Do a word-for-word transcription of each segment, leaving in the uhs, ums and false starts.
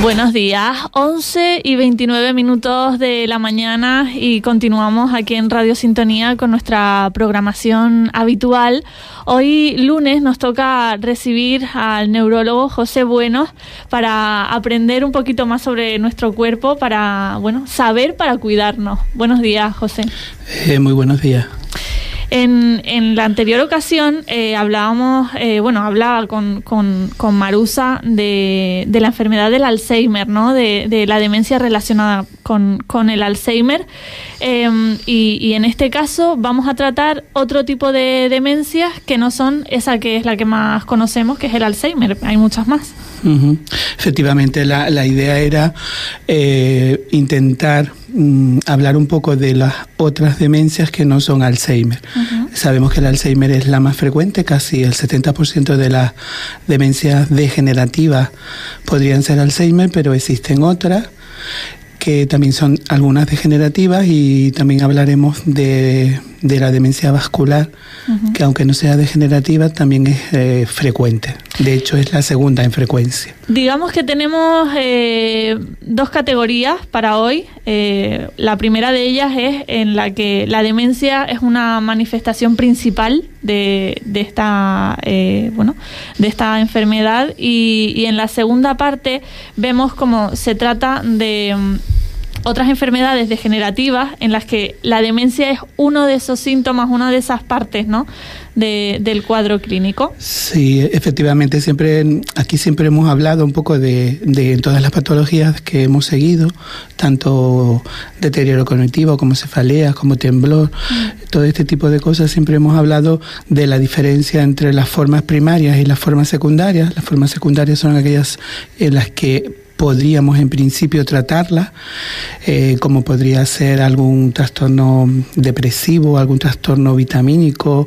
Buenos días, once y veintinueve minutos de la mañana y continuamos aquí en Radio Sintonía con nuestra programación habitual. Hoy lunes nos toca recibir al neurólogo José Buenos para aprender un poquito más sobre nuestro cuerpo, para bueno saber para cuidarnos. Buenos días, José. Eh, muy buenos días. En, en la anterior ocasión eh, hablábamos, eh, bueno, hablaba con, con, con Marusa de, de la enfermedad del Alzheimer, ¿no? De, de la demencia relacionada con, con el Alzheimer. Eh, y, y en este caso vamos a tratar otro tipo de demencias que no son esa que es la que más conocemos, que es el Alzheimer. Hay muchas más. Uh-huh. Efectivamente, la, la idea era eh, intentar mm, hablar un poco de las otras demencias que no son Alzheimer. Uh-huh. Sabemos que el Alzheimer es la más frecuente, casi el setenta por ciento de las demencias degenerativas podrían ser Alzheimer, pero existen otras que también son algunas degenerativas, y también hablaremos de, de la demencia vascular, uh-huh. que aunque no sea degenerativa también es eh, frecuente. De hecho es la segunda en frecuencia. Digamos que tenemos eh, dos categorías para hoy. Eh, la primera de ellas es en la que la demencia es una manifestación principal de, de esta eh, bueno de esta enfermedad, y, y en la segunda parte vemos cómo se trata de um, otras enfermedades degenerativas en las que la demencia es uno de esos síntomas, una de esas partes, ¿no?, de, del cuadro clínico. Sí, efectivamente, siempre aquí siempre hemos hablado un poco de, de todas las patologías que hemos seguido, tanto deterioro cognitivo como cefaleas, como temblor, mm. todo este tipo de cosas. Siempre hemos hablado de la diferencia entre las formas primarias y las formas secundarias. Las formas secundarias son aquellas en las que podríamos en principio tratarla, eh, como podría ser algún trastorno depresivo, algún trastorno vitamínico,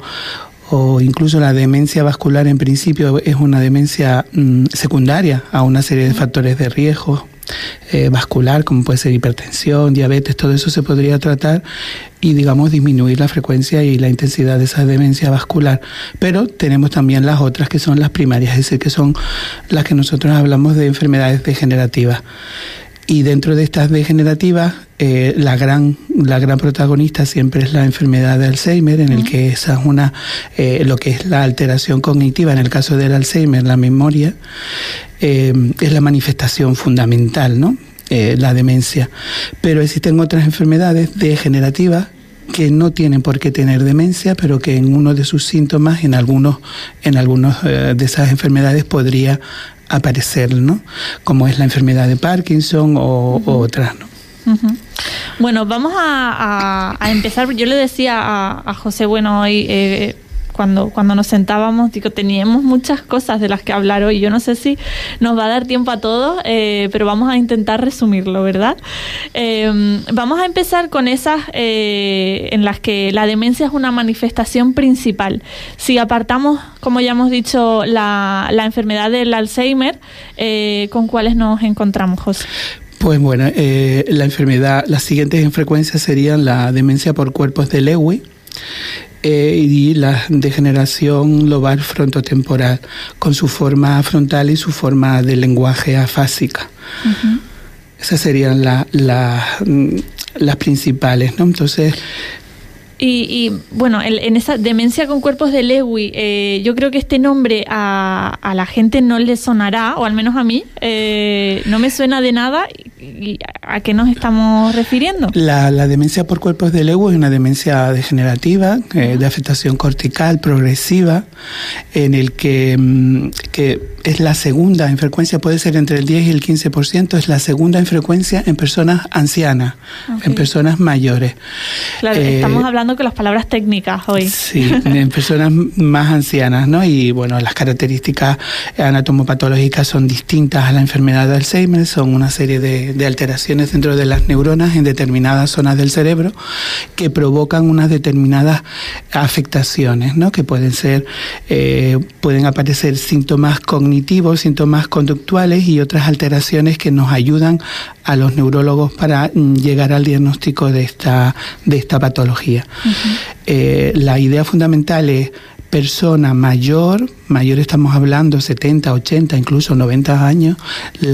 o incluso la demencia vascular en principio es una demencia mmm, secundaria a una serie de factores de riesgo eh, vascular, como puede ser hipertensión, diabetes. Todo eso se podría tratar y, digamos, disminuir la frecuencia y la intensidad de esa demencia vascular. Pero tenemos también las otras, que son las primarias, es decir, que son las que nosotros hablamos de enfermedades degenerativas. Y dentro de estas degenerativas, eh, la gran la gran protagonista siempre es la enfermedad de Alzheimer, en el que esa es una eh, lo que es la alteración cognitiva. En el caso del Alzheimer, la memoria eh, es la manifestación fundamental, ¿no? Eh, la demencia. Pero existen otras enfermedades degenerativas que no tienen por qué tener demencia, pero que en uno de sus síntomas, en algunos en algunos eh, de esas enfermedades podría aparecer, ¿no? Como es la enfermedad de Parkinson o, uh-huh. o otras, ¿no? Uh-huh. Bueno, vamos a, a, a empezar. Yo le decía a, a José, bueno, hoy eh, cuando, cuando nos sentábamos, digo, teníamos muchas cosas de las que hablar hoy. Yo no sé si nos va a dar tiempo a todos, eh, pero vamos a intentar resumirlo, ¿verdad? Eh, vamos a empezar con esas eh, en las que la demencia es una manifestación principal. Si apartamos, como ya hemos dicho, la, la enfermedad del Alzheimer, eh, ¿con cuáles nos encontramos, José? Pues bueno, eh, la enfermedad, las siguientes en frecuencia serían la demencia por cuerpos de Lewy, Eh, y la degeneración lobar frontotemporal, con su forma frontal y su forma de lenguaje afásica. Uh-huh. Esas serían la, la, las principales, ¿no? Entonces, Y, y bueno, el, en esa demencia con cuerpos de Lewy, eh, yo creo que este nombre a, a la gente no le sonará, o al menos a mí, eh, no me suena de nada. ¿Y a qué nos estamos refiriendo? La, la demencia por cuerpos de Lewy es una demencia degenerativa, eh, de afectación cortical progresiva, en el que, que es la segunda en frecuencia, puede ser entre el diez y el quince por ciento, es la segunda en frecuencia en personas ancianas, okay. en personas mayores. Claro, eh, estamos hablando con las palabras técnicas hoy. Sí, en personas más ancianas, ¿no? Y bueno, las características anatomopatológicas son distintas a la enfermedad de Alzheimer, son una serie de, de alteraciones dentro de las neuronas en determinadas zonas del cerebro que provocan unas determinadas afectaciones, ¿no? Que pueden ser, eh, pueden aparecer síntomas cognitivos, síntomas conductuales y otras alteraciones que nos ayudan a los neurólogos para llegar al diagnóstico de esta, de esta patología. Uh-huh. Eh, la idea fundamental es persona mayor, mayor estamos hablando setenta, ochenta, incluso noventa años, la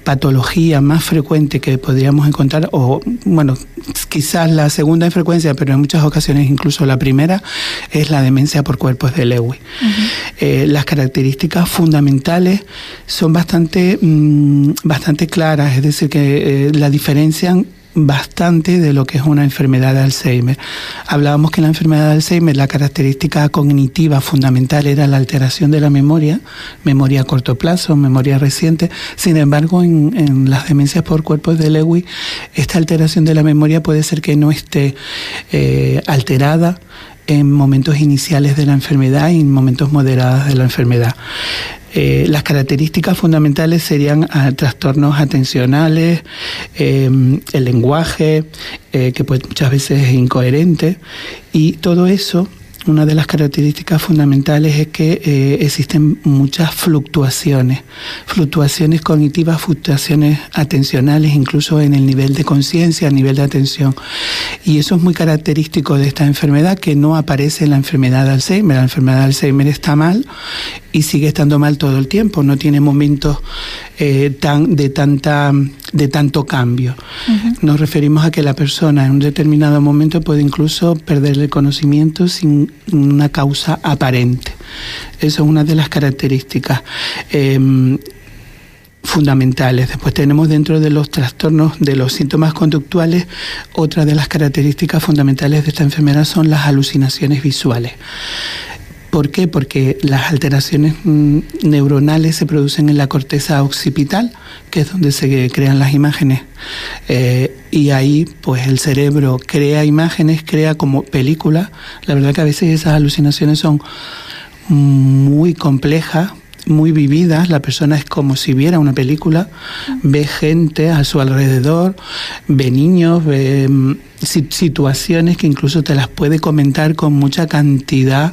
patología más frecuente que podríamos encontrar, o bueno, quizás la segunda en frecuencia, pero en muchas ocasiones incluso la primera, es la demencia por cuerpos de Lewy. Uh-huh. Eh, las características fundamentales son bastante, mmm, bastante claras, es decir, que eh, la diferencian bastante de lo que es una enfermedad de Alzheimer. Hablábamos que en la enfermedad de Alzheimer la característica cognitiva fundamental era la alteración de la memoria, memoria a corto plazo, memoria reciente. Sin embargo, en, en las demencias por cuerpos de Lewy, esta alteración de la memoria puede ser que no esté eh, alterada en momentos iniciales de la enfermedad y en momentos moderados de la enfermedad. Eh, las características fundamentales serían ah, trastornos atencionales, eh, el lenguaje, eh, que pues muchas veces es incoherente, y todo eso. Una de las características fundamentales es que eh, existen muchas fluctuaciones, fluctuaciones cognitivas, fluctuaciones atencionales, incluso en el nivel de conciencia, a nivel de atención. Y eso es muy característico de esta enfermedad, que no aparece en la enfermedad de Alzheimer. La enfermedad de Alzheimer está mal y sigue estando mal todo el tiempo, no tiene momentos eh, tan, de, tanta, de tanto cambio. Uh-huh. Nos referimos a que la persona en un determinado momento puede incluso perder el conocimiento sin una causa aparente. Eso es una de las características eh, fundamentales. Después tenemos dentro de los trastornos, de los síntomas conductuales, otra de las características fundamentales de esta enfermedad son las alucinaciones visuales. ¿Por qué? Porque las alteraciones mm, neuronales se producen en la corteza occipital, que es donde se crean las imágenes. Eh, y ahí, pues, el cerebro crea imágenes, crea como películas. La verdad que a veces esas alucinaciones son muy complejas, muy vividas. La persona es como si viera una película, ve gente a su alrededor, ve niños, ve situaciones que incluso te las puede comentar con mucha cantidad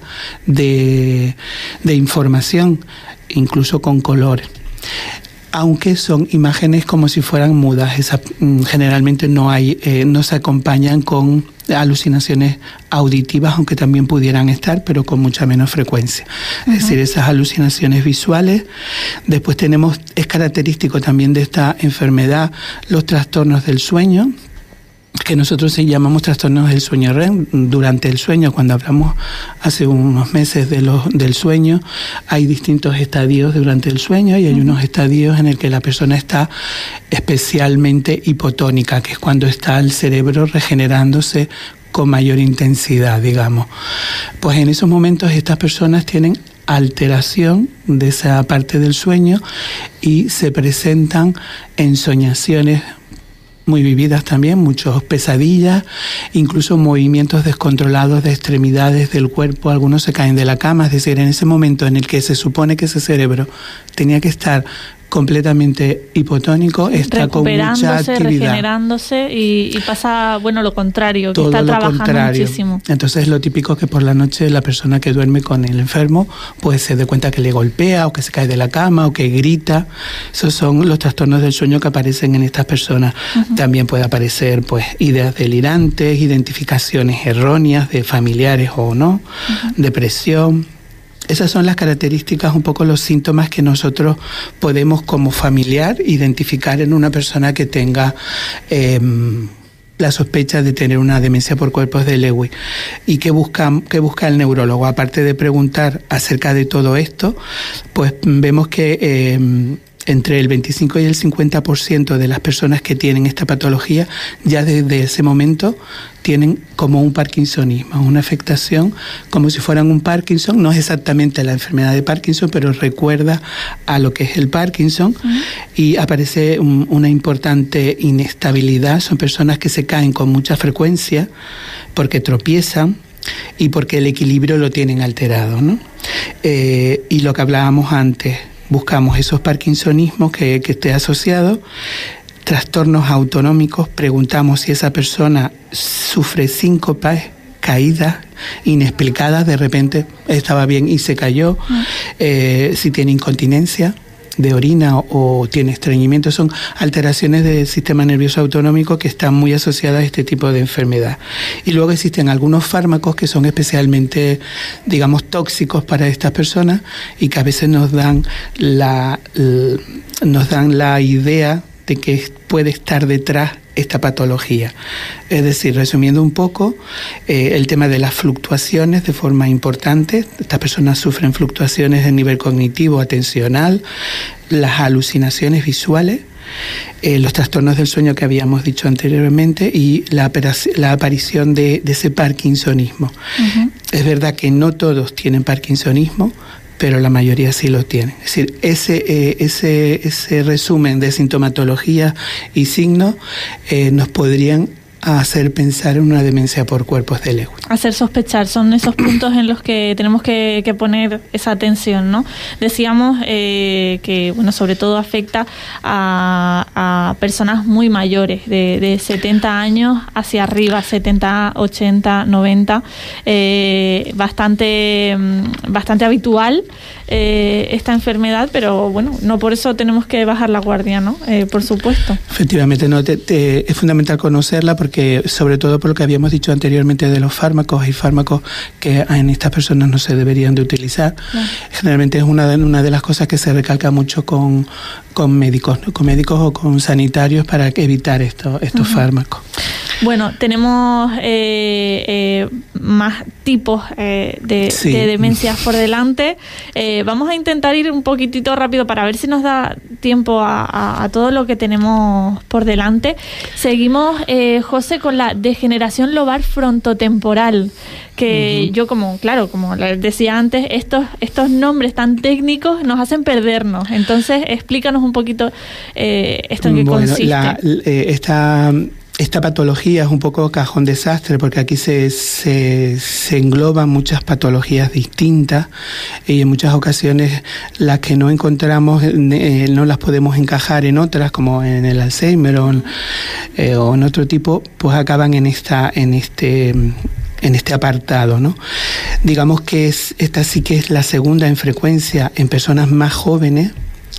de, de información, incluso con colores. Aunque son imágenes como si fueran mudas, esas, generalmente no hay, eh, no se acompañan con alucinaciones auditivas, aunque también pudieran estar, pero con mucha menos frecuencia. Uh-huh. Es decir, esas alucinaciones visuales. Después tenemos, es característico también de esta enfermedad, los trastornos del sueño, que nosotros llamamos trastornos del sueño R E M. Durante el sueño, cuando hablamos hace unos meses de los, del sueño, hay distintos estadios durante el sueño y hay uh-huh. unos estadios en el que la persona está especialmente hipotónica, que es cuando está el cerebro regenerándose con mayor intensidad, digamos. Pues en esos momentos estas personas tienen alteración de esa parte del sueño y se presentan ensoñaciones muy vividas también, muchas pesadillas, incluso movimientos descontrolados de extremidades del cuerpo. Algunos se caen de la cama, es decir, en ese momento en el que se supone que ese cerebro tenía que estar completamente hipotónico, está con mucha actividad, regenerándose y, y pasa, bueno, lo contrario, que todo está lo trabajando contrario. Muchísimo. Entonces es lo típico que por la noche la persona que duerme con el enfermo pues se dé cuenta que le golpea o que se cae de la cama o que grita. Esos son los trastornos del sueño que aparecen en estas personas. Uh-huh. También puede aparecer pues ideas delirantes, identificaciones erróneas de familiares o no, uh-huh. depresión. Esas son las características, un poco los síntomas que nosotros podemos como familiar identificar en una persona que tenga eh, la sospecha de tener una demencia por cuerpos de Lewy. ¿Y qué busca, qué busca el neurólogo? Aparte de preguntar acerca de todo esto, pues vemos que eh, entre el veinticinco y el cincuenta por ciento de las personas que tienen esta patología ya desde ese momento tienen como un parkinsonismo, una afectación como si fueran un Parkinson. No es exactamente la enfermedad de Parkinson, pero recuerda a lo que es el Parkinson. Uh-huh. Y aparece un, una importante inestabilidad. Son personas que se caen con mucha frecuencia porque tropiezan y porque el equilibrio lo tienen alterado, ¿no? Eh, y lo que hablábamos antes, buscamos esos parkinsonismos que, que esté asociado, trastornos autonómicos, preguntamos si esa persona sufre síncopas, caídas inexplicadas, de repente estaba bien y se cayó, uh-huh. eh, si tiene incontinencia, de orina o, o tiene estreñimiento, son alteraciones del sistema nervioso autonómico que están muy asociadas a este tipo de enfermedad. Y luego existen algunos fármacos que son especialmente, digamos, tóxicos para estas personas y que a veces nos dan la, l, nos dan la idea de que puede estar detrás esta patología. Es decir, resumiendo un poco, eh, el tema de las fluctuaciones de forma importante. Estas personas sufren fluctuaciones de nivel cognitivo, atencional, las alucinaciones visuales, eh, los trastornos del sueño que habíamos dicho anteriormente y la, la aparición de, de ese parkinsonismo. Uh-huh. Es verdad que no todos tienen parkinsonismo, pero la mayoría sí lo tienen. Es decir, ese, eh, ese, ese resumen de sintomatología y signos eh, nos podrían hacer pensar en una demencia por cuerpos de Lewy. Hacer sospechar, son esos puntos en los que tenemos que, que poner esa atención, ¿no? Decíamos eh, que, bueno, sobre todo afecta a, a personas muy mayores, de, de setenta años hacia arriba, setenta, ochenta, noventa, eh, bastante, bastante habitual eh, esta enfermedad, pero bueno, no por eso tenemos que bajar la guardia, ¿no? Eh, por supuesto. Efectivamente, no, te, te, es fundamental conocerla porque que sobre todo por lo que habíamos dicho anteriormente de los fármacos, hay fármacos que en estas personas no se deberían de utilizar. Claro. Generalmente es una de, una de las cosas que se recalca mucho con, con médicos, ¿no? Con médicos o con sanitarios para evitar esto, estos uh-huh. fármacos. Bueno, tenemos eh, eh, más tipos eh, de, sí. de demencias por delante. Eh, vamos a intentar ir un poquitito rápido para ver si nos da tiempo a, a, a todo lo que tenemos por delante. Seguimos, eh, José, con la degeneración lobar frontotemporal, que uh-huh. yo como, claro, como les decía antes, estos, estos nombres tan técnicos nos hacen perdernos. Entonces, explícanos un poquito eh, esto en qué bueno, consiste. La, eh, esta... Esta patología es un poco cajón desastre porque aquí se, se, se engloban muchas patologías distintas y en muchas ocasiones las que no encontramos eh, no las podemos encajar en otras, como en el Alzheimer o en, eh, o en otro tipo, pues acaban en esta en este en este apartado, ¿no? Digamos que es, esta sí que es la segunda en frecuencia en personas más jóvenes.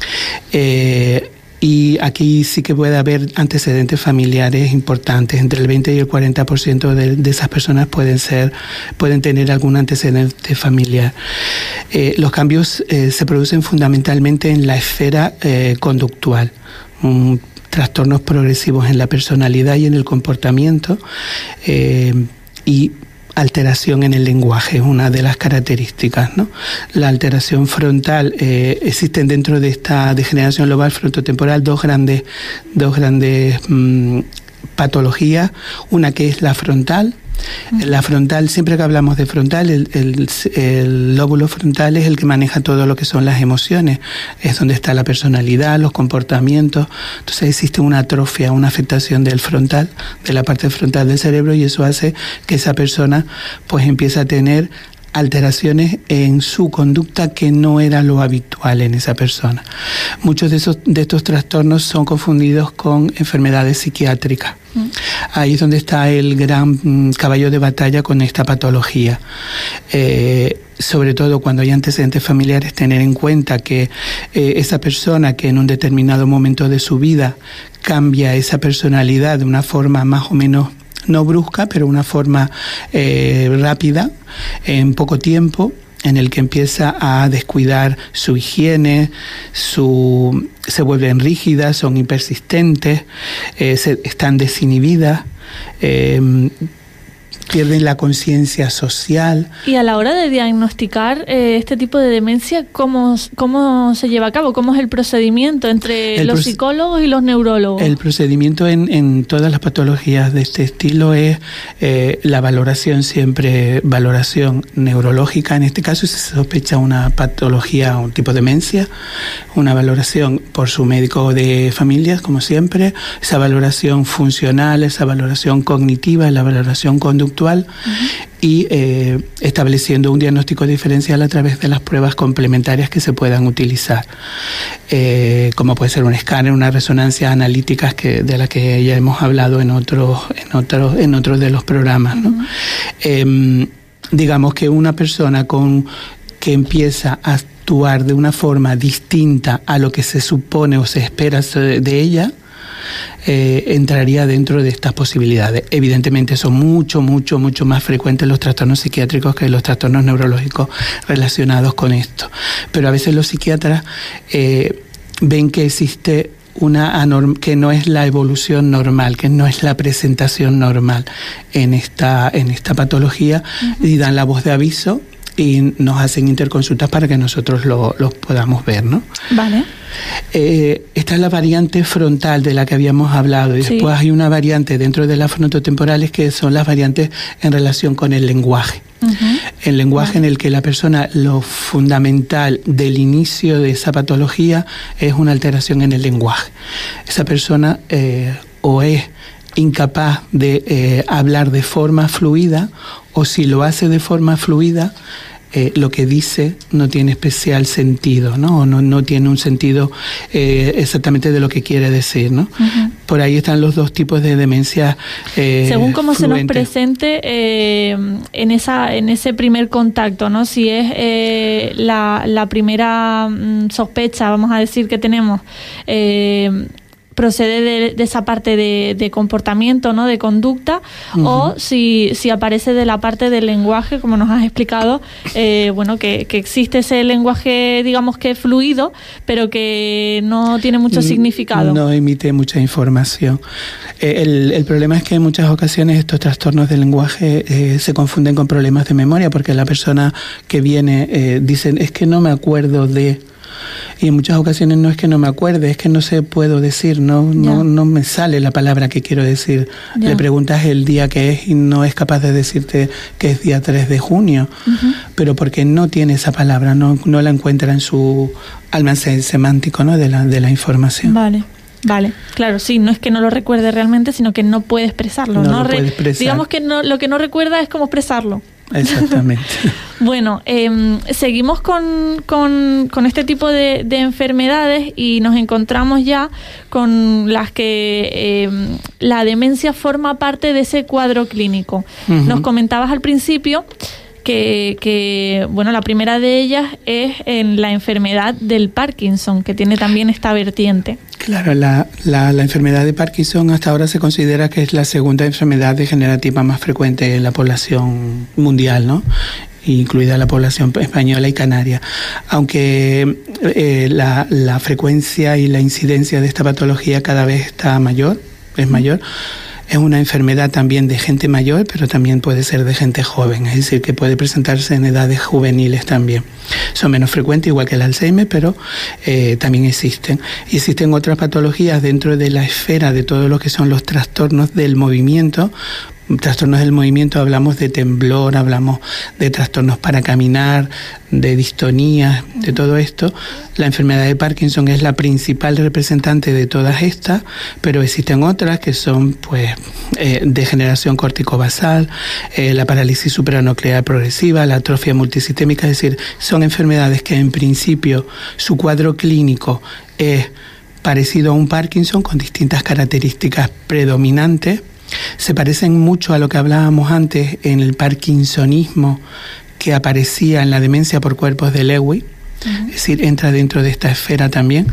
eh, Y aquí sí que puede haber antecedentes familiares importantes. Entre el veinte y el cuarenta por ciento de, de esas personas pueden ser, pueden tener algún antecedente familiar. Eh, los cambios eh, se producen fundamentalmente en la esfera eh, conductual. Um, trastornos progresivos en la personalidad y en el comportamiento eh, y alteración en el lenguaje es una de las características, ¿no? La alteración frontal, eh, existen dentro de esta degeneración lobar frontotemporal dos grandes, dos grandes mmm, patologías, una que es la frontal. La frontal, siempre que hablamos de frontal, el, el, el lóbulo frontal es el que maneja todo lo que son las emociones, es donde está la personalidad, los comportamientos. Entonces existe una atrofia, una afectación del frontal, de la parte frontal del cerebro, y eso hace que esa persona pues empiece a tener alteraciones en su conducta que no era lo habitual en esa persona. Muchos de esos de estos trastornos son confundidos con enfermedades psiquiátricas. Mm. Ahí es donde está el gran mm, caballo de batalla con esta patología. Eh, sobre todo cuando hay antecedentes familiares, tener en cuenta que eh, esa persona que en un determinado momento de su vida cambia esa personalidad de una forma más o menos no brusca, pero una forma eh, rápida, en poco tiempo, en el que empieza a descuidar su higiene, su, se vuelven rígidas, son hipersistentes, eh, se, están desinhibidas, eh, pierden la conciencia social. Y a la hora de diagnosticar eh, este tipo de demencia, ¿cómo, ¿cómo se lleva a cabo? ¿Cómo es el procedimiento entre el los proce- psicólogos y los neurólogos? El procedimiento en, en todas las patologías de este estilo es eh, la valoración, siempre valoración neurológica. En este caso, si se sospecha una patología, un tipo de demencia, una valoración por su médico de familias, como siempre, esa valoración funcional, esa valoración cognitiva, la valoración conductual, Uh-huh. y eh, estableciendo un diagnóstico diferencial a través de las pruebas complementarias que se puedan utilizar, eh, como puede ser un escáner, una resonancia analíticas que, de la que ya hemos hablado en otros en otros en otros de los programas, ¿no? Uh-huh. Eh, digamos que una persona con que empieza a actuar de una forma distinta a lo que se supone o se espera de ella, eh, entraría dentro de estas posibilidades. Evidentemente son mucho, mucho, mucho más frecuentes los trastornos psiquiátricos que los trastornos neurológicos relacionados con esto. Pero a veces los psiquiatras eh, ven que existe una anorm- que no es la evolución normal, que no es la presentación normal en esta, en esta patología, uh-huh. y dan la voz de aviso y nos hacen interconsultas para que nosotros lo, lo podamos ver, ¿no? Vale. Eh, esta es la variante frontal de la que habíamos hablado, y sí. después hay una variante dentro de las frontotemporales que son las variantes en relación con el lenguaje. Uh-huh. El lenguaje, vale. en el que la persona, lo fundamental del inicio de esa patología es una alteración en el lenguaje. Esa persona eh, o es incapaz de eh, hablar de forma fluida, o si lo hace de forma fluida, eh, lo que dice no tiene especial sentido, ¿no? O no, no tiene un sentido eh, exactamente de lo que quiere decir, ¿no? Uh-huh. Por ahí están los dos tipos de demencia eh, según cómo fluente. Se nos presente eh, en esa en ese primer contacto, ¿no? Si es eh, la, la primera mm, sospecha, vamos a decir, que tenemos, eh, procede de, de esa parte de, de comportamiento, ¿no? De conducta, uh-huh. o si, si aparece de la parte del lenguaje, como nos has explicado, eh, bueno, que, que existe ese lenguaje, digamos que fluido, pero que no tiene mucho significado. No emite mucha información. Eh, el, el problema es que en muchas ocasiones estos trastornos del lenguaje eh, se confunden con problemas de memoria, porque la persona que viene eh, dicen, es que no me acuerdo de... Y en muchas ocasiones no es que no me acuerde, es que no sé, puedo decir, no, no, no me sale la palabra que quiero decir. Ya. Le preguntas el día que es y no es capaz de decirte que es día tres de junio, uh-huh. pero porque no tiene esa palabra, no, no la encuentra en su almacén semántico, ¿no? de la, de la información. Vale. Vale, claro, sí, no es que no lo recuerde realmente, sino que no puede expresarlo. No, no lo Re- puede expresar. Digamos que no, lo que no recuerda es cómo expresarlo. Exactamente. Bueno, eh, seguimos con, con, con este tipo de, de enfermedades y nos encontramos ya con las que eh, la demencia forma parte de ese cuadro clínico. Uh-huh. Nos comentabas al principio que, que, bueno, la primera de ellas es en la enfermedad del Parkinson, que tiene también esta vertiente. Claro, la, la, la enfermedad de Parkinson hasta ahora se considera que es la segunda enfermedad degenerativa más frecuente en la población mundial, ¿no? Incluida la población española y canaria. Aunque eh, la, la frecuencia y la incidencia de esta patología cada vez está mayor, es mayor. Es una enfermedad también de gente mayor, pero también puede ser de gente joven, es decir, que puede presentarse en edades juveniles también. Son menos frecuentes, igual que el Alzheimer, pero eh, también existen. Y existen otras patologías dentro de la esfera de todo lo que son los trastornos del movimiento. Trastornos del movimiento, hablamos de temblor, hablamos de trastornos para caminar, de distonía, de todo esto. La enfermedad de Parkinson es la principal representante de todas estas, pero existen otras que son pues eh, degeneración corticobasal, eh, la parálisis supranuclear progresiva, la atrofia multisistémica, es decir, son enfermedades que en principio su cuadro clínico es parecido a un Parkinson con distintas características predominantes. Se parecen mucho a lo que hablábamos antes en el parkinsonismo que aparecía en la demencia por cuerpos de Lewy, uh-huh. es decir, entra dentro de esta esfera también.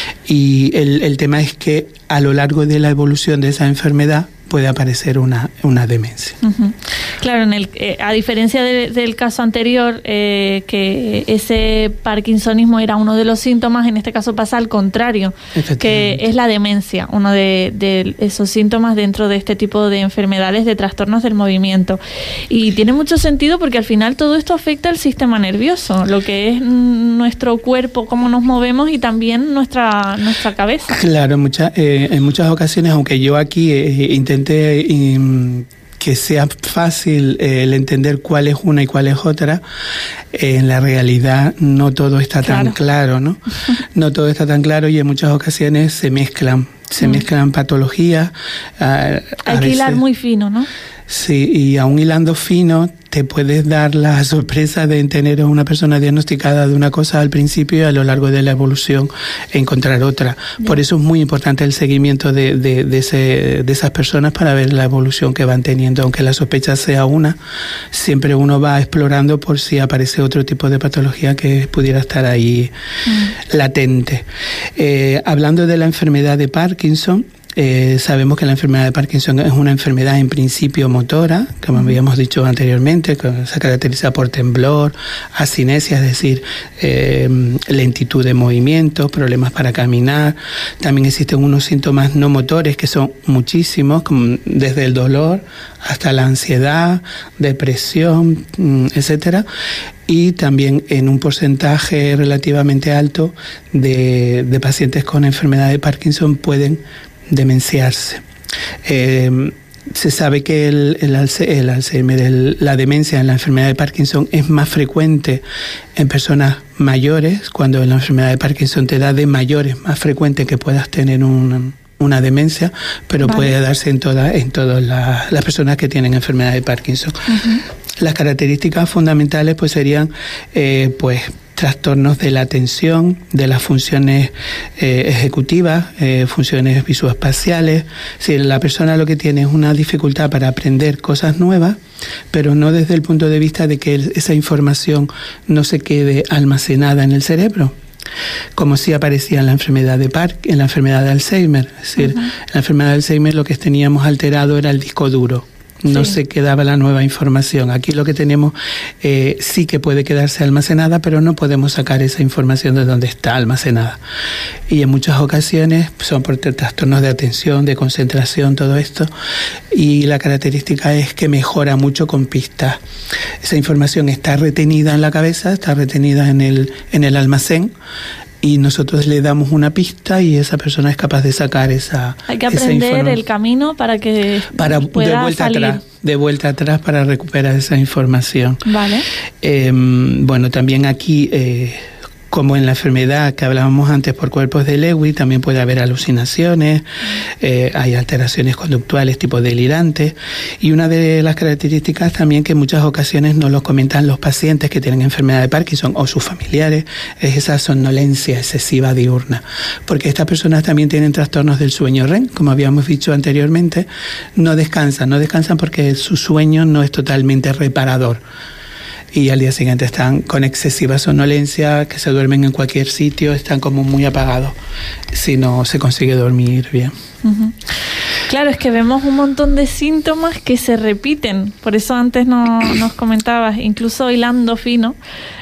Y el, el tema es que a lo largo de la evolución de esa enfermedad puede aparecer una, una demencia. Uh-huh. Claro, en el, eh, a diferencia de, del caso anterior, eh, que ese parkinsonismo era uno de los síntomas, en este caso pasa al contrario, que es la demencia, uno de, de esos síntomas dentro de este tipo de enfermedades, de trastornos del movimiento. Y tiene mucho sentido porque al final todo esto afecta al sistema nervioso, lo que es nuestro cuerpo, cómo nos movemos y también nuestra, nuestra cabeza. Claro, mucha, eh, en muchas ocasiones, aunque yo aquí eh, intenté eh, que sea fácil eh, el entender cuál es una y cuál es otra, eh, en la realidad no todo está claro. tan claro, ¿no? No todo está tan claro y en muchas ocasiones se mezclan, se mm. mezclan patologías. Uh, Hay que hilar muy fino, ¿no? Sí, y aún hilando fino, te puedes dar la sorpresa de tener a una persona diagnosticada de una cosa al principio y a lo largo de la evolución encontrar otra. Yeah. Por eso es muy importante el seguimiento de, de, de, ese, de esas personas para ver la evolución que van teniendo. Aunque la sospecha sea una, siempre uno va explorando por si aparece otro tipo de patología que pudiera estar ahí mm. latente. Eh, hablando de la enfermedad de Parkinson, Eh, sabemos que la enfermedad de Parkinson es una enfermedad en principio motora, como habíamos dicho anteriormente, que se caracteriza por temblor, asinesia, es decir, eh, lentitud de movimiento, problemas para caminar. También existen unos síntomas no motores que son muchísimos, como desde el dolor hasta la ansiedad, depresión, etcétera. Y también en un porcentaje relativamente alto de, de pacientes con enfermedad de Parkinson pueden demenciarse. Eh, se sabe que el, el, el Alzheimer, el, la demencia en la enfermedad de Parkinson es más frecuente en personas mayores. Cuando la enfermedad de Parkinson te da de mayores, más frecuente que puedas tener un, una demencia, pero vale. puede darse en todas en todas la, las personas que tienen enfermedad de Parkinson. Uh-huh. Las características fundamentales pues serían eh, pues trastornos de la atención, de las funciones eh, ejecutivas, eh, funciones visoespaciales. Si la persona lo que tiene es una dificultad para aprender cosas nuevas, pero no desde el punto de vista de que esa información no se quede almacenada en el cerebro, como si aparecía en la enfermedad de Park, en la enfermedad de Alzheimer. Es decir, uh-huh. en la enfermedad de Alzheimer lo que teníamos alterado era el disco duro. No sí. se quedaba la nueva información. Aquí lo que tenemos eh, sí que puede quedarse almacenada, pero no podemos sacar esa información de donde está almacenada. Y en muchas ocasiones son por trastornos de atención, de concentración, todo esto. Y la característica es que mejora mucho con pistas. Esa información está retenida en la cabeza, está retenida en el, en el almacén. Y nosotros le damos una pista y esa persona es capaz de sacar esa Hay que aprender el camino para que para pueda de vuelta salir. atrás, de vuelta atrás para recuperar esa información. Vale. Eh, bueno, también aquí, eh, como en la enfermedad que hablábamos antes por cuerpos de Lewy, también puede haber alucinaciones, eh, hay alteraciones conductuales tipo delirantes, y una de las características también que en muchas ocasiones nos lo comentan los pacientes que tienen enfermedad de Parkinson o sus familiares, es esa somnolencia excesiva diurna, porque estas personas también tienen trastornos del sueño R E M, como habíamos dicho anteriormente, no descansan, no descansan porque su sueño no es totalmente reparador. Y al día siguiente están con excesiva somnolencia, que se duermen en cualquier sitio, están como muy apagados si no se consigue dormir bien. Uh-huh. Claro, es que vemos un montón de síntomas que se repiten, por eso antes no, nos comentabas, incluso hilando fino,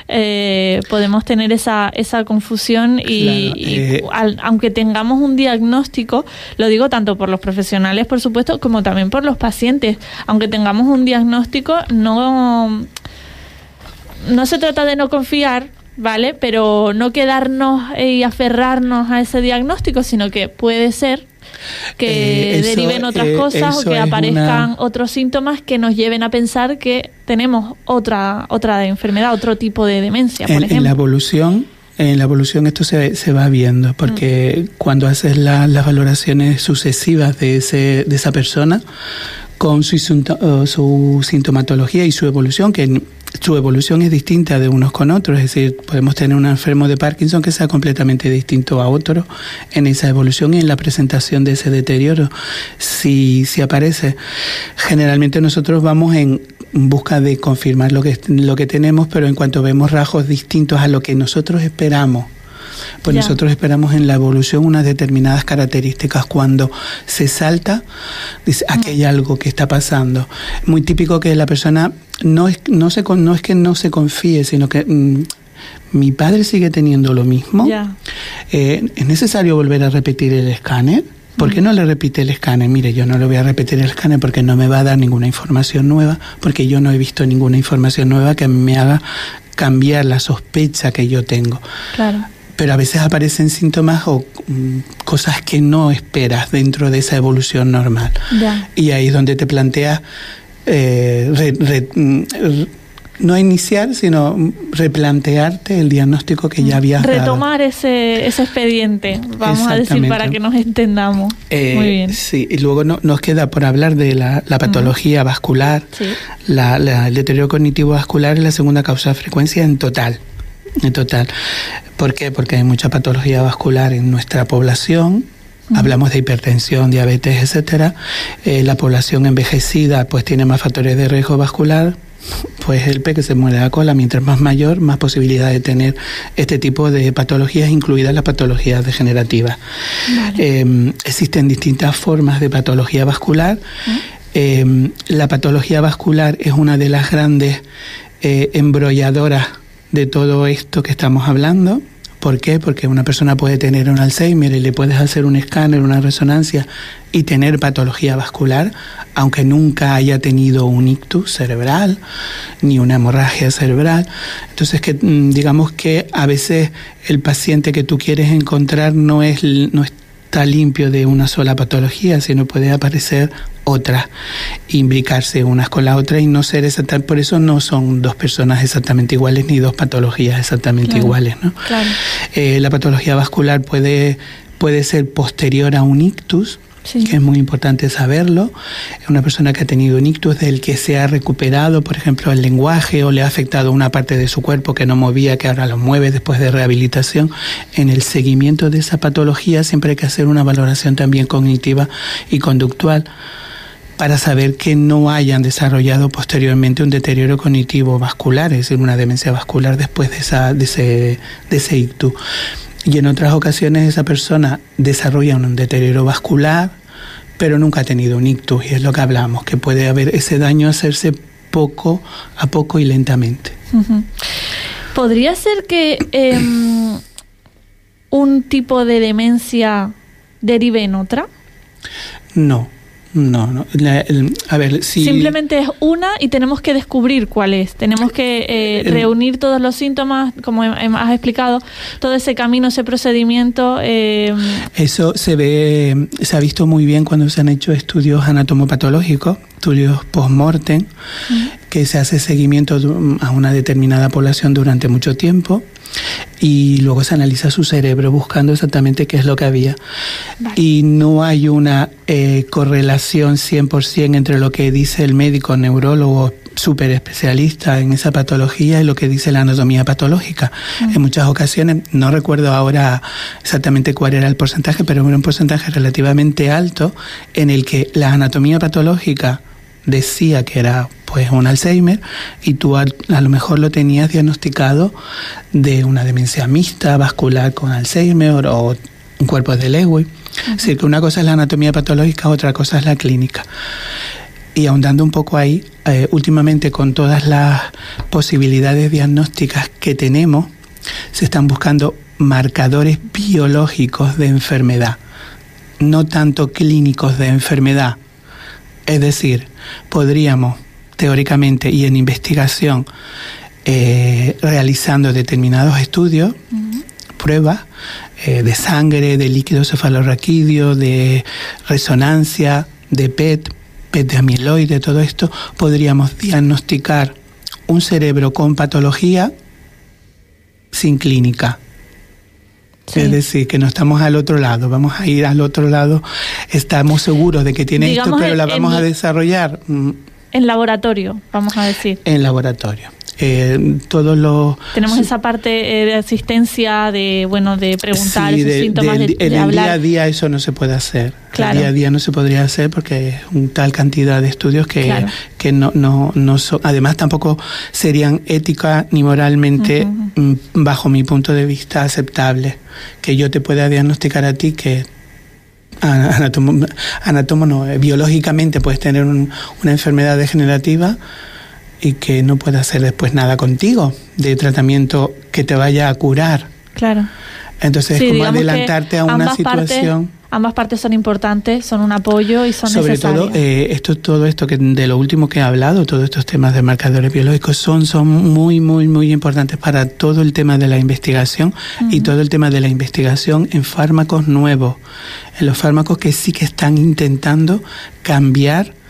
eh, podemos tener esa, esa confusión y, claro, eh, y al, aunque tengamos un diagnóstico, lo digo tanto por los profesionales, por supuesto, como también por los pacientes, aunque tengamos un diagnóstico, no... No se trata de no confiar, ¿vale? Pero no quedarnos y aferrarnos a ese diagnóstico, sino que puede ser que eh, eso, deriven otras eh, cosas o que aparezcan una... otros síntomas que nos lleven a pensar que tenemos otra otra enfermedad, otro tipo de demencia, por en, ejemplo. En la evolución, en la evolución esto se, se va viendo, porque mm. cuando haces la, las valoraciones sucesivas de ese de esa persona, con su, su sintomatología y su evolución, que su evolución es distinta de unos con otros, es decir, podemos tener un enfermo de Parkinson que sea completamente distinto a otro en esa evolución y en la presentación de ese deterioro, si, si aparece. Generalmente nosotros vamos en busca de confirmar lo que, lo que tenemos, pero en cuanto vemos rasgos distintos a lo que nosotros esperamos, pues ya. nosotros esperamos en la evolución unas determinadas características. Cuando se salta, dice, aquí hay algo que está pasando. Muy típico que la persona no es, no se, no es que no se confíe, sino que mmm, mi padre sigue teniendo lo mismo. Ya. Eh, ¿Es necesario volver a repetir el escáner? ¿Por qué no le repite el escáner? Mire, yo no le voy a repetir el escáner porque no me va a dar ninguna información nueva, porque yo no he visto ninguna información nueva que me haga cambiar la sospecha que yo tengo. Claro. Pero a veces aparecen síntomas o um, cosas que no esperas dentro de esa evolución normal. Ya. Y ahí es donde te planteas eh, re, re, re, no iniciar, sino replantearte el diagnóstico que ya habías Retomar dado. Retomar ese, ese expediente, vamos a decir, para que nos entendamos. Eh, Muy bien. Sí, y luego no, nos queda por hablar de la, la patología uh-huh. vascular. Sí. La, la, el deterioro cognitivo vascular es la segunda causa de frecuencia en total. En total. ¿Por qué? Porque hay mucha patología vascular en nuestra población. Uh-huh. Hablamos de hipertensión, diabetes, etcétera. Eh, la población envejecida pues tiene más factores de riesgo vascular. Pues el pez que se muerde la cola, mientras más mayor, más posibilidad de tener este tipo de patologías, incluidas las patologías degenerativas. Vale. Eh, existen distintas formas de patología vascular. ¿Eh? Eh, la patología vascular es una de las grandes eh, embrolladoras de todo esto que estamos hablando. ¿Por qué? Porque una persona puede tener un Alzheimer y le puedes hacer un escáner, una resonancia y tener patología vascular, aunque nunca haya tenido un ictus cerebral ni una hemorragia cerebral. Entonces, que digamos que a veces el paciente que tú quieres encontrar no es no está limpio de una sola patología, sino puede aparecer otras, imbricarse unas con la otra y no ser exactamente, por eso no son dos personas exactamente iguales ni dos patologías exactamente claro, iguales, ¿no? Claro. Eh, la patología vascular puede, puede ser posterior a un ictus, sí. que es muy importante saberlo. Una persona que ha tenido un ictus del que se ha recuperado, por ejemplo, el lenguaje o le ha afectado una parte de su cuerpo que no movía, que ahora lo mueve después de rehabilitación. En el seguimiento de esa patología siempre hay que hacer una valoración también cognitiva y conductual para saber que no hayan desarrollado posteriormente un deterioro cognitivo vascular, es decir, una demencia vascular después de, esa, de, ese, de ese ictus. Y en otras ocasiones esa persona desarrolla un deterioro vascular, pero nunca ha tenido un ictus, y es lo que hablamos, que puede haber ese daño hacerse poco a poco y lentamente. Uh-huh. ¿Podría ser que eh, un tipo de demencia derive en otra? No. No, no. La, el, a ver, si simplemente es una y tenemos que descubrir cuál es. Tenemos que eh, el, reunir todos los síntomas, como has explicado, todo ese camino, ese procedimiento. Eh... Eso se ve, se ha visto muy bien cuando se han hecho estudios anatomopatológicos, estudios post-mortem, uh-huh. que se hace seguimiento a una determinada población durante mucho tiempo. Y luego se analiza su cerebro buscando exactamente qué es lo que había. Vale. Y no hay una eh, correlación cien por ciento entre lo que dice el médico neurólogo súper especialista en esa patología y lo que dice la anatomía patológica. Uh-huh. En muchas ocasiones, no recuerdo ahora exactamente cuál era el porcentaje, pero era un porcentaje relativamente alto en el que la anatomía patológica decía que era pues un Alzheimer y tú a, a lo mejor lo tenías diagnosticado de una demencia mixta vascular con Alzheimer o, o un cuerpo de Lewy. Uh-huh. Es decir, que una cosa es la anatomía patológica, otra cosa es la clínica. Y ahondando un poco ahí, eh, últimamente con todas las posibilidades diagnósticas que tenemos, se están buscando marcadores biológicos de enfermedad, no tanto clínicos de enfermedad. Es decir, podríamos teóricamente y en investigación eh, realizando determinados estudios, uh-huh. pruebas eh, de sangre, de líquido cefalorraquídeo, de resonancia, de P E T, P E T de amiloide, todo esto, podríamos diagnosticar un cerebro con patología sin clínica. Sí. Es decir, que no estamos al otro lado, vamos a ir al otro lado, estamos seguros de que tiene Digamos esto, pero en, la vamos en, a desarrollar. En laboratorio, vamos a decir. En laboratorio. Eh, todos los tenemos sí. esa parte eh, de asistencia, de bueno, de preguntar sí, esos de, síntomas, de, de, de, en de el hablar. día a día eso no se puede hacer. Claro. El día a día no se podría hacer porque es un tal cantidad de estudios que, claro. que no, no, no son, además tampoco serían ética ni moralmente, uh-huh. bajo mi punto de vista, aceptables. Que yo te pueda diagnosticar a ti que anatomo, anatomo no, biológicamente puedes tener un, una enfermedad degenerativa y que no pueda hacer después nada contigo de tratamiento que te vaya a curar. Claro. Entonces sí, es como adelantarte a una situación. Partes, ambas partes son importantes, son un apoyo y son Sobre necesarias. Sobre todo, eh, esto, todo esto que de lo último que he hablado, todos estos temas de marcadores biológicos son, son muy, muy, muy importantes para todo el tema de la investigación uh-huh. y todo el tema de la investigación en fármacos nuevos, en los fármacos que sí que están intentando cambiar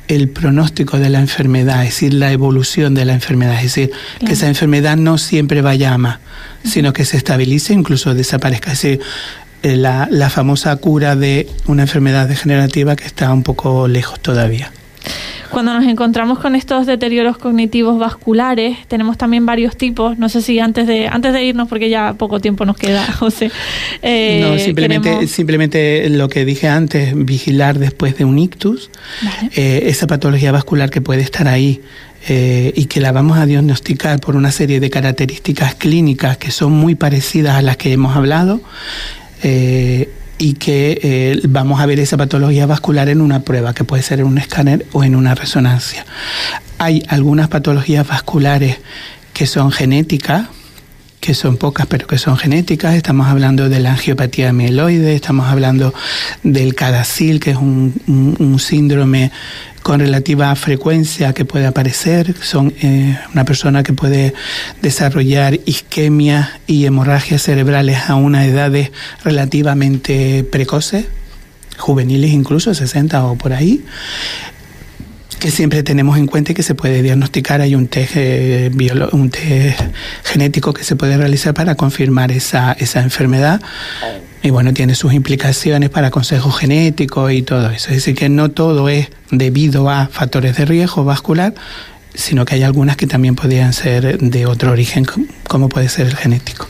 el pronóstico de la enfermedad, es decir, la evolución de la enfermedad, es decir, claro, que esa enfermedad no siempre vaya a más, uh-huh, sino que se estabilice, incluso desaparezca. Es decir, la, la famosa cura de una enfermedad degenerativa que está un poco lejos todavía. Cuando nos encontramos con estos deterioros cognitivos vasculares, tenemos también varios tipos. No sé si antes de antes de irnos, porque ya poco tiempo nos queda, José. Eh, no, simplemente, queremos... simplemente lo que dije antes, vigilar después de un ictus, vale, eh, esa patología vascular que puede estar ahí, eh, y que la vamos a diagnosticar por una serie de características clínicas que son muy parecidas a las que hemos hablado, eh, y que eh, vamos a ver esa patología vascular en una prueba, que puede ser en un escáner o en una resonancia. Hay algunas patologías vasculares que son genéticas, que son pocas, pero que son genéticas. Estamos hablando de la angiopatía mieloide, estamos hablando del CADASIL, que es un, un, un síndrome con relativa frecuencia que puede aparecer. Son eh, una persona que puede desarrollar isquemias y hemorragias cerebrales a unas edades relativamente precoces, juveniles incluso, sesenta o por ahí, que siempre tenemos en cuenta y que se puede diagnosticar. Hay un test, eh, biolo- un test genético que se puede realizar para confirmar esa, esa enfermedad. Y bueno, tiene sus implicaciones para consejos genéticos y todo eso. Es decir, que no todo es debido a factores de riesgo vascular, sino que hay algunas que también podrían ser de otro origen, como puede ser el genético.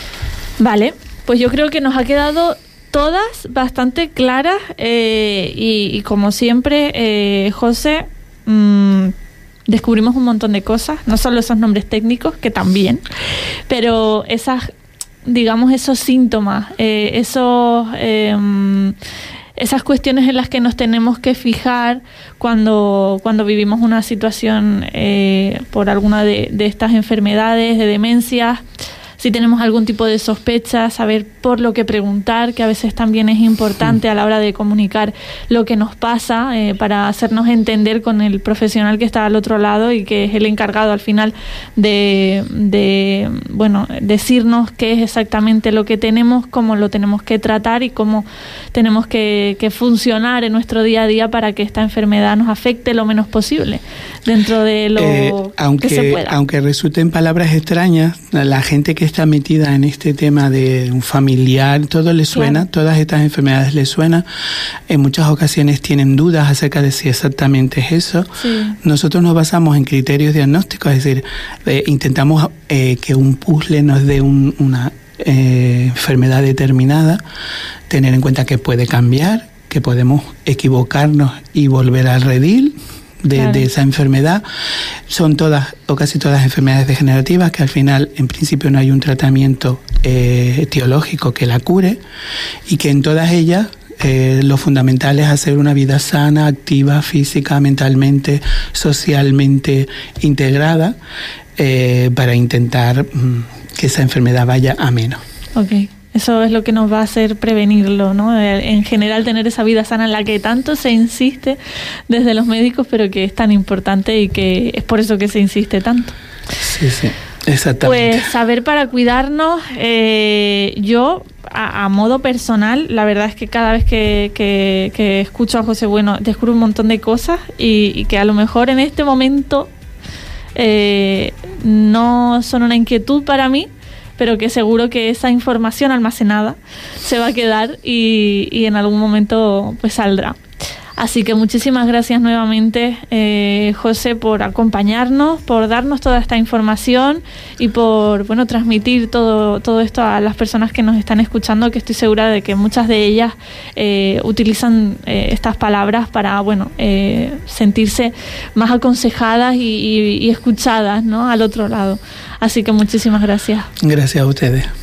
Vale, pues yo creo que nos ha quedado todas bastante claras, eh, y, y como siempre, eh, José, mmm, descubrimos un montón de cosas, no solo esos nombres técnicos, que también, pero esas, digamos, esos síntomas, eh, esos, eh, esas cuestiones en las que nos tenemos que fijar cuando, cuando vivimos una situación eh, por alguna de, de estas enfermedades, de demencias. Si tenemos algún tipo de sospecha, saber por lo que preguntar, que a veces también es importante a la hora de comunicar lo que nos pasa, eh, para hacernos entender con el profesional que está al otro lado y que es el encargado al final de, de bueno, decirnos qué es exactamente lo que tenemos, cómo lo tenemos que tratar y cómo tenemos que, que funcionar en nuestro día a día para que esta enfermedad nos afecte lo menos posible dentro de lo eh, aunque, que se pueda. Aunque resulten palabras extrañas, la gente que está metida en este tema de un familiar, todo le suena, claro, todas estas enfermedades le suenan. En muchas ocasiones tienen dudas acerca de si exactamente es eso. Sí. Nosotros nos basamos en criterios diagnósticos, es decir, eh, intentamos eh, que un puzzle nos dé un, una eh, enfermedad determinada, tener en cuenta que puede cambiar, que podemos equivocarnos y volver al redil de, claro, de esa enfermedad. Son todas o casi todas enfermedades degenerativas que al final, en principio, no hay un tratamiento eh, etiológico que la cure, y que en todas ellas eh, lo fundamental es hacer una vida sana, activa, física, mentalmente, socialmente integrada, eh, para intentar mm, que esa enfermedad vaya a menos. Okay. Eso es lo que nos va a hacer prevenirlo, ¿no? En general, tener esa vida sana en la que tanto se insiste desde los médicos, pero que es tan importante y que es por eso que se insiste tanto. Sí, sí, exactamente. Pues saber para cuidarnos, eh, yo, a, a modo personal, la verdad es que cada vez que, que, que escucho a José Bueno, descubro un montón de cosas y, y que a lo mejor en este momento eh, no son una inquietud para mí, pero que seguro que esa información almacenada se va a quedar y, y en algún momento pues saldrá. Así que muchísimas gracias nuevamente, eh, José, por acompañarnos, por darnos toda esta información y por, bueno, transmitir todo, todo esto a las personas que nos están escuchando, que estoy segura de que muchas de ellas eh, utilizan eh, estas palabras para, bueno, eh, sentirse más aconsejadas y, y, y escuchadas, ¿no?, al otro lado. Así que muchísimas gracias. Gracias a ustedes.